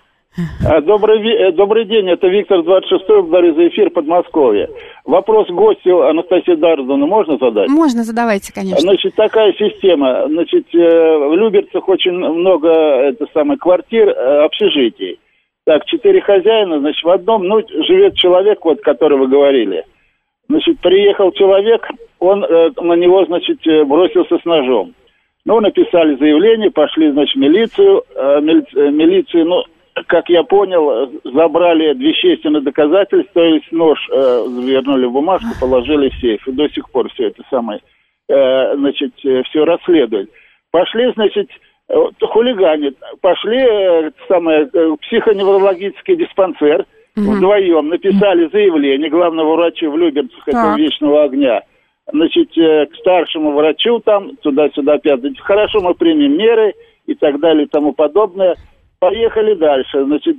Добрый, добрый день, это Виктор двадцать шестой, благодарю за эфир, Подмосковье. Вопрос гостю Анастасии Даровны можно задать? Можно, задавайте, конечно. Значит, такая система, значит, в Люберцах очень много, это самое, квартир, общежитий. Так, четыре хозяина, значит, в одном, ну, живет человек, вот, который вы говорили. Значит, приехал человек, он на него, значит, бросился с ножом. Ну, написали заявление, пошли, значит, в милицию, милицию, ну, как я понял, забрали вещественные доказательства, то есть нож э, завернули в бумажку, положили в сейф. И до сих пор все это самое, э, значит, все расследуют. Пошли, значит, э, хулиганят, пошли э, самое, э, психоневрологический диспансер, угу. вдвоем написали заявление главного врача в Люберцах, этого Вечного огня, значит, э, к старшему врачу там, туда-сюда, опять, хорошо, мы примем меры и так далее и тому подобное. Поехали дальше. Значит,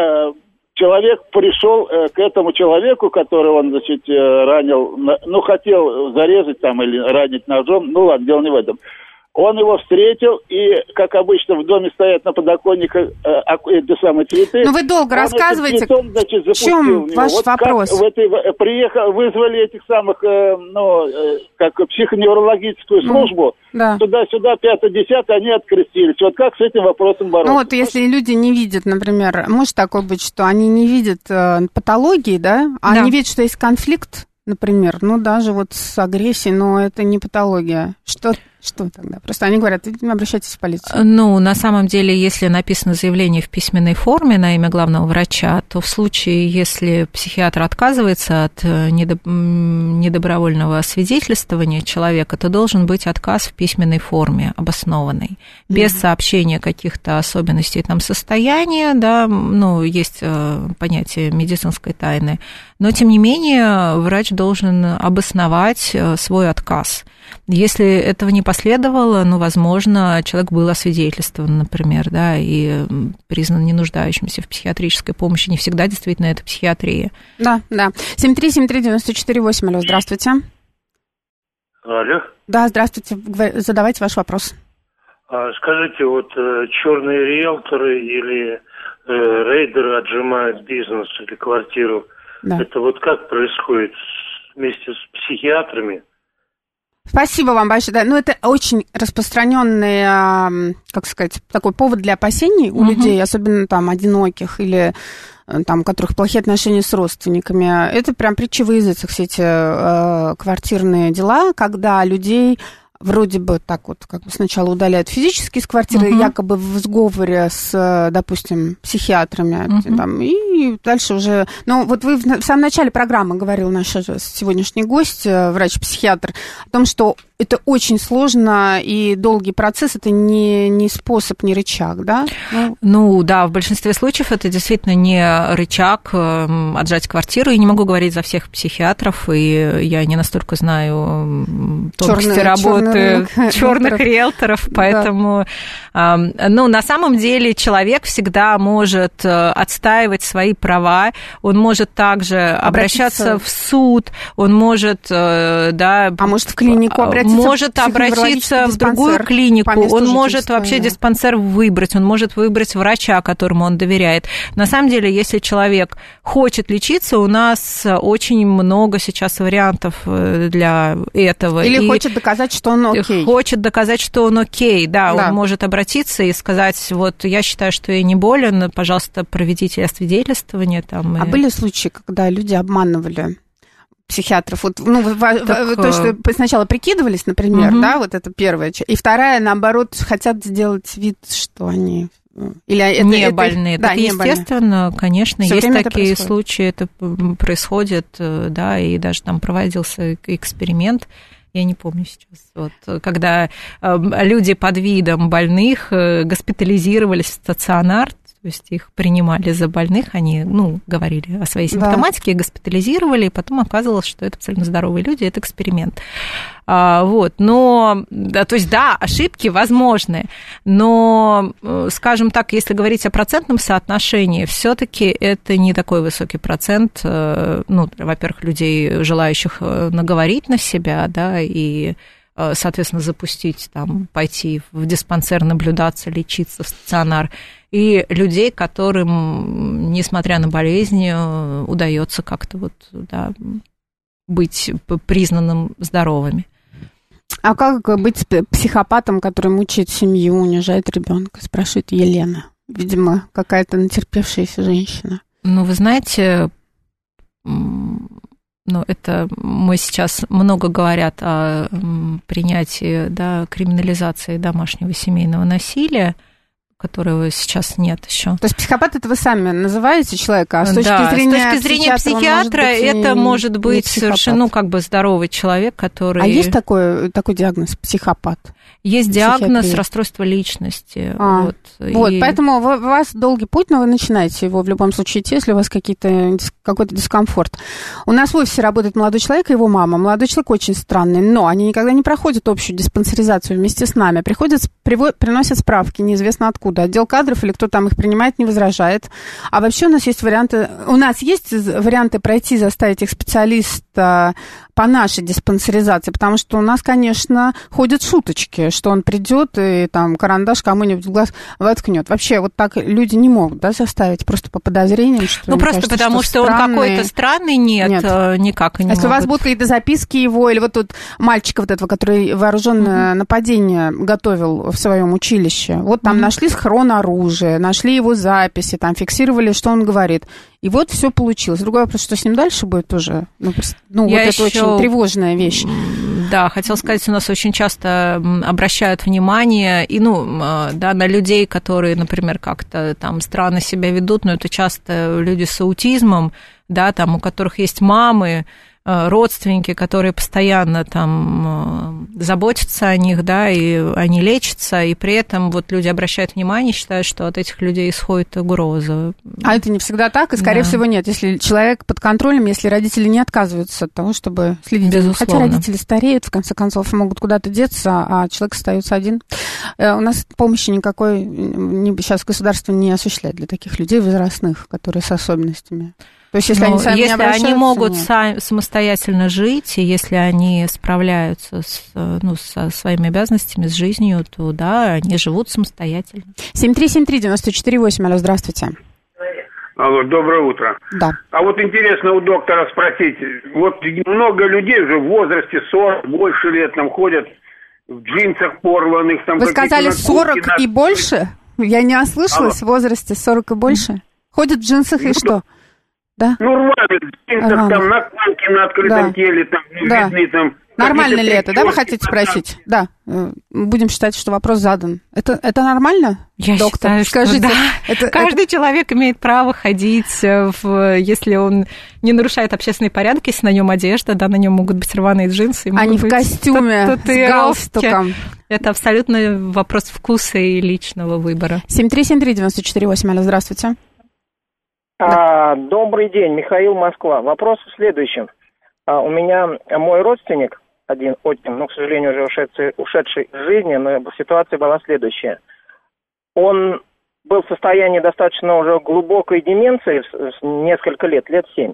человек пришел э, к этому человеку, которого он, значит, э, ранил, ну, хотел зарезать там или ранить ножом, ну, ладно, дело не в этом. Он его встретил, и, как обычно, в доме стоят на подоконниках э, эти самые цветы. Ну, вы долго он рассказываете. Цветом, значит, в чем ваш вот вопрос? В этой, приехал, вызвали этих самых, э, ну, э, как психоневрологическую службу, mm, да. туда-сюда, пятое-десятое, они открестились. Вот как с этим вопросом бороться? Ну, вот если люди не видят, например, может такое быть, что они не видят э, патологии, да, а да. они видят, что есть конфликт, например, ну, даже вот с агрессией, но это не патология. Что... Что тогда? Просто они говорят, обращайтесь в полицию. Ну, на самом деле, если написано заявление в письменной форме на имя главного врача, то в случае, если психиатр отказывается от недоб... недобровольного освидетельствования человека, то должен быть отказ в письменной форме, обоснованный, без mm-hmm. сообщения каких-то особенностей там состояния, да, ну, есть понятие медицинской тайны, но, тем не менее, врач должен обосновать свой отказ. Если этого не последовало, ну, возможно, человек был освидетельствован, например, да, и признан не нуждающимся в психиатрической помощи. Не всегда действительно это психиатрия. Да, да. семь три семь три девяносто четыре восемь. Алло, здравствуйте. Алло. Да, здравствуйте. Задавайте ваш вопрос. А, скажите, вот черные риэлторы или э, рейдеры отжимают бизнес или квартиру, да. это вот как происходит вместе с психиатрами? Спасибо вам большое. Да, ну, это очень распространенный, как сказать, такой повод для опасений у uh-huh. людей, особенно там одиноких или там, у которых плохие отношения с родственниками. Это прям притча во языцах, все эти э, квартирные дела, когда людей вроде бы так вот, как бы сначала удаляют физически из квартиры, uh-huh. якобы в сговоре с, допустим, психиатрами, uh-huh. там, и дальше уже... Ну, вот вы в самом начале программы говорил наш сегодняшний гость, врач-психиатр, о том, что это очень сложно и долгий процесс, это не, не способ, не рычаг, да? Ну, ну, да, в большинстве случаев это действительно не рычаг отжать квартиру, и не могу говорить за всех психиатров, и я не настолько знаю тонкости работы черных риэлторов, поэтому, да. Ну, на самом деле человек всегда может отстаивать свои права, он может также обращаться, обращаться в суд, он может, да... А может в клинику обратиться? Может обратиться в другую клинику, он может вообще диспансер выбрать, он может выбрать врача, которому он доверяет. На самом деле, если человек хочет лечиться, у нас очень много сейчас вариантов для этого. Или и хочет доказать, что он окей. Хочет доказать, что он окей, да, да, он может обратиться и сказать, вот я считаю, что я не болен, пожалуйста, проведите освидетельствование. Там, а и... были случаи, когда люди обманывали психиатров, вот, ну, так, то, что сначала прикидывались, например, угу. да, вот это первая часть, и вторая, наоборот, хотят сделать вид, что они... Или это, не это, больные. Да, так, не естественно, больные. Конечно, Всё есть такие это случаи, это происходит, да, и даже там проводился эксперимент, я не помню сейчас, вот, когда люди под видом больных госпитализировались в стационар, то есть их принимали за больных, они, ну, говорили о своей симптоматике, да. госпитализировали, и потом оказалось, что это абсолютно здоровые люди, это эксперимент. А, вот, но, да, то есть, да, ошибки возможны, но, скажем так, если говорить о процентном соотношении, все-таки это не такой высокий процент, ну, во-первых, людей, желающих наговорить на себя, да, и... соответственно, запустить, там, пойти в диспансер, наблюдаться, лечиться в стационар, и людей, которым, несмотря на болезнь, удается как-то вот, да, быть признанным здоровыми. А как быть психопатом, который мучает семью, унижает ребенка, спрашивает Елена. Видимо, какая-то натерпевшаяся женщина. Ну, вы знаете... Ну, это мы сейчас много говорят о принятии, да, криминализации домашнего семейного насилия, которого сейчас нет еще. То есть психопат это вы сами называете человека, а с точки да, зрения, с точки зрения психиатра, может это не, может быть совершенно, ну, как бы здоровый человек, который... А есть такой, такой диагноз психопат? Есть диагноз расстройства личности. А, вот, вот и... поэтому у вас долгий путь, но вы начинаете его в любом случае идти, если у вас какие-то, какой-то дискомфорт. У нас в офисе работает молодой человек и его мама. Молодой человек очень странный, но они никогда не проходят общую диспансеризацию вместе с нами. Приходят, привод, приносят справки, неизвестно откуда. Отдел кадров или кто там их принимает, не возражает. А вообще у нас есть варианты, у нас есть варианты пройти, заставить их специалиста по нашей диспансеризации, потому что у нас, конечно, ходят шуточки, что он придет и там карандаш кому-нибудь в глаз воткнет. Вообще вот так люди не могут, да, заставить просто по подозрениям, что... Ну, просто кажется, потому что, что он какой-то странный, нет, нет. никак не Если могут. у вас будут какие-то записки его, или вот тут мальчика вот этого, который вооруженное mm-hmm. нападение готовил в своем училище, вот там mm-hmm. нашли схрон оружия, нашли его записи, там фиксировали, что он говорит. И вот все получилось. Другой вопрос, что с ним дальше будет тоже. Ну, ну вот Я это еще... очень тревожная вещь. Да, хотела сказать, у нас очень часто обращают внимание и, ну, да, на людей, которые, например, как-то там странно себя ведут, но это часто люди с аутизмом, да, там, у которых есть мамы, родственники, которые постоянно там заботятся о них, да, и они лечатся, и при этом вот люди обращают внимание, считают, что от этих людей исходит угроза. А это не всегда так, и, скорее да. всего, нет. Если человек под контролем, если родители не отказываются от того, чтобы следить. Безусловно. Хотя родители стареют, в конце концов, могут куда-то деться, а человек остается один. У нас помощи никакой сейчас государство не осуществляет для таких людей возрастных, которые с особенностями. То есть, если ну, они сами если не они могут сами, самостоятельно жить, и если они справляются с, ну, со своими обязанностями, с жизнью, то да, они живут самостоятельно. семь три семь три девять четыре восемь, алло, здравствуйте. Алло, доброе утро. Да. А вот интересно у доктора спросить, вот много людей уже в возрасте сорок, больше лет там ходят в джинсах порванных. Там Вы сказали сорок на... и больше? Я не ослышалась, Алло. В возрасте сорок и больше? Ходят в джинсах и что? Да? Ну, рваные, в джинсах, ага. там, на колке, на открытом да. теле, там, да. видны, там, Нормально ли это, да, вы хотите спросить? Да, будем считать, что вопрос задан. Это, это нормально, Я доктор? считаю, Скажите, что да. это, Каждый это... человек имеет право ходить, в, если он не нарушает общественный порядок, если на нем одежда, да, на нем могут быть рваные джинсы. А не в костюме с галстуком. Это абсолютно вопрос вкуса и личного выбора. семь три семь три девять четыре восемь, алло, здравствуйте. А, добрый день, Михаил, Москва. Вопрос в следующем. А, у меня мой родственник, один отчим, но, к сожалению, уже ушедший, ушедший из жизни, но ситуация была следующая. Он был в состоянии достаточно уже глубокой деменции несколько лет, лет семь.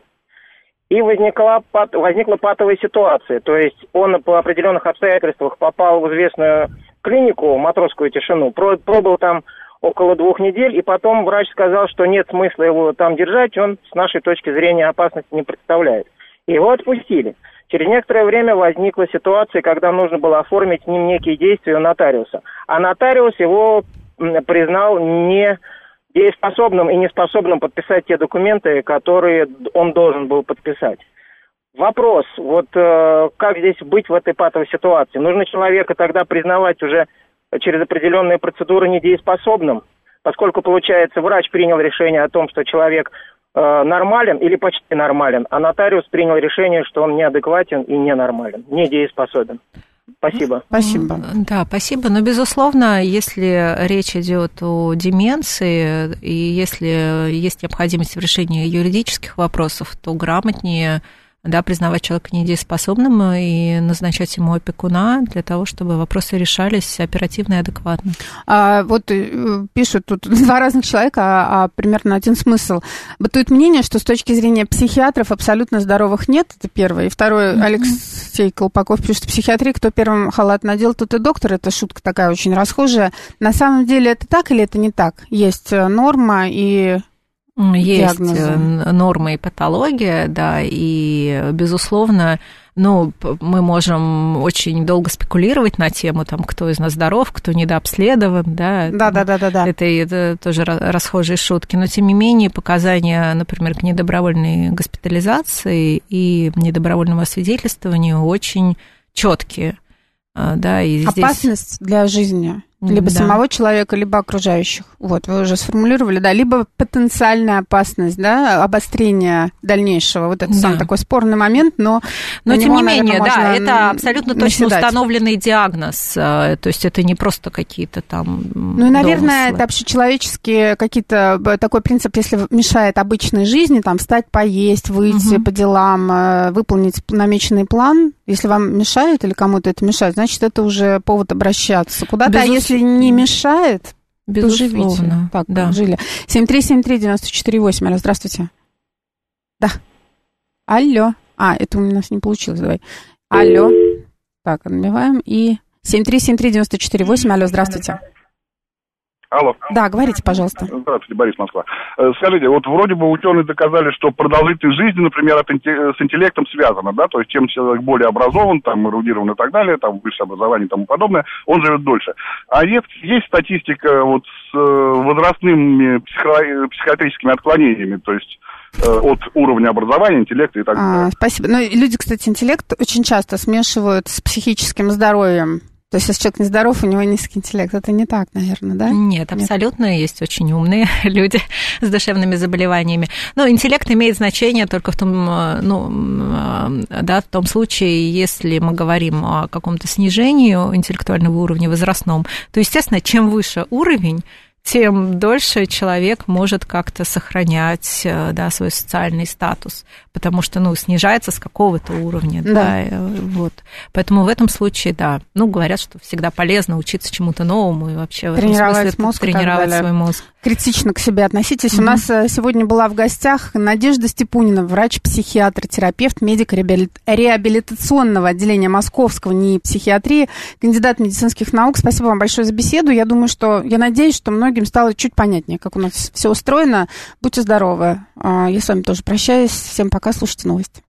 И возникла, возникла патовая ситуация. То есть он по определенных обстоятельствах попал в известную клинику, Матросскую тишину, пробыл там около двух недель, и потом врач сказал, что нет смысла его там держать, он с нашей точки зрения опасности не представляет. И его отпустили. Через некоторое время возникла ситуация, когда нужно было оформить с ним некие действия у нотариуса. А нотариус его признал недееспособным и неспособным подписать те документы, которые он должен был подписать. Вопрос, вот э, как здесь быть в этой патовой ситуации? Нужно человека тогда признавать уже через определенные процедуры недееспособным, поскольку, получается, врач принял решение о том, что человек э, нормален или почти нормален, а нотариус принял решение, что он неадекватен и ненормален, недееспособен. Спасибо. Спасибо. Да, спасибо. Но, безусловно, если речь идет о деменции, и если есть необходимость в решении юридических вопросов, то грамотнее, да, признавать человека недееспособным и назначать ему опекуна для того, чтобы вопросы решались оперативно и адекватно. А, вот пишут тут два разных человека, а, а примерно один смысл. Бытует мнение, что с точки зрения психиатров абсолютно здоровых нет, это первое. И второе, mm-hmm. Алексей Колпаков пишет, психиатрия, кто первым халат надел, тот и доктор. Это шутка такая очень расхожая. На самом деле это так или это не так? Есть норма и... Есть диагнозы. Нормы и патология, да, и, безусловно, ну, мы можем очень долго спекулировать на тему, там, кто из нас здоров, кто недообследован, да. Да, да, да, да, да. Это, это тоже расхожие шутки, но, тем не менее, показания, например, к недобровольной госпитализации и недобровольному освидетельствованию очень четкие, да, и здесь... Опасность для жизни. Либо да. самого человека, либо окружающих. Вот, вы уже сформулировали, да, либо потенциальная опасность, да, обострения дальнейшего. Вот это да. сам такой спорный момент, но... Но, тем него, не менее, наверное, да, это абсолютно точно наседать. установленный диагноз, то есть это не просто какие-то там Ну, и, наверное, домыслы. Это общечеловеческие какие-то... Такой принцип, если мешает обычной жизни, там, встать, поесть, выйти угу. по делам, выполнить намеченный план, если вам мешает или кому-то это мешает, значит, это уже повод обращаться куда-то, а если не мешает, безусловно, то живите. Так, да. жили. семь три семь три девять четыре восемь. Алло, здравствуйте. Да. Алло. А, это у нас не получилось, давай. Алло. Так, отбиваем. И семь три семь три девять четыре восемь. Алло, здравствуйте. Алло. Да, говорите, пожалуйста. Здравствуйте, Борис, Москва. Скажите, вот вроде бы ученые доказали, что продолжительность жизни, например, от инте- с интеллектом связана, да, то есть чем человек более образован, там, эрудирован и так далее, там, высшее образование и тому подобное, он живет дольше. А есть, есть статистика вот с возрастными психо- психиатрическими отклонениями, то есть от уровня образования, интеллекта и так далее. А, спасибо. Ну, люди, кстати, интеллект очень часто смешивают с психическим здоровьем. То есть, если человек нездоров, у него низкий интеллект. Это не так, наверное, да? Нет, абсолютно. Нет. Есть очень умные люди с душевными заболеваниями. Но интеллект имеет значение только в том, ну, да, в том случае, если мы говорим о каком-то снижении интеллектуального уровня возрастном, то, естественно, чем выше уровень, тем дольше человек может как-то сохранять, да, свой социальный статус, потому что, ну, снижается с какого-то уровня, да. да, вот. Поэтому в этом случае, да, ну, говорят, что всегда полезно учиться чему-то новому и вообще в этом смысле мозг тренировать свой мозг. Критично к себе относитесь. Mm-hmm. У нас сегодня была в гостях Надежда Степунина, врач-психиатр, терапевт, медик реабилитационного отделения Московского НИИ психиатрии, кандидат медицинских наук. Спасибо вам большое за беседу. Я думаю, что, я надеюсь, что многие Многим стало чуть понятнее, как у нас все устроено. Будьте здоровы. Я с вами тоже прощаюсь. Всем пока. Слушайте новости.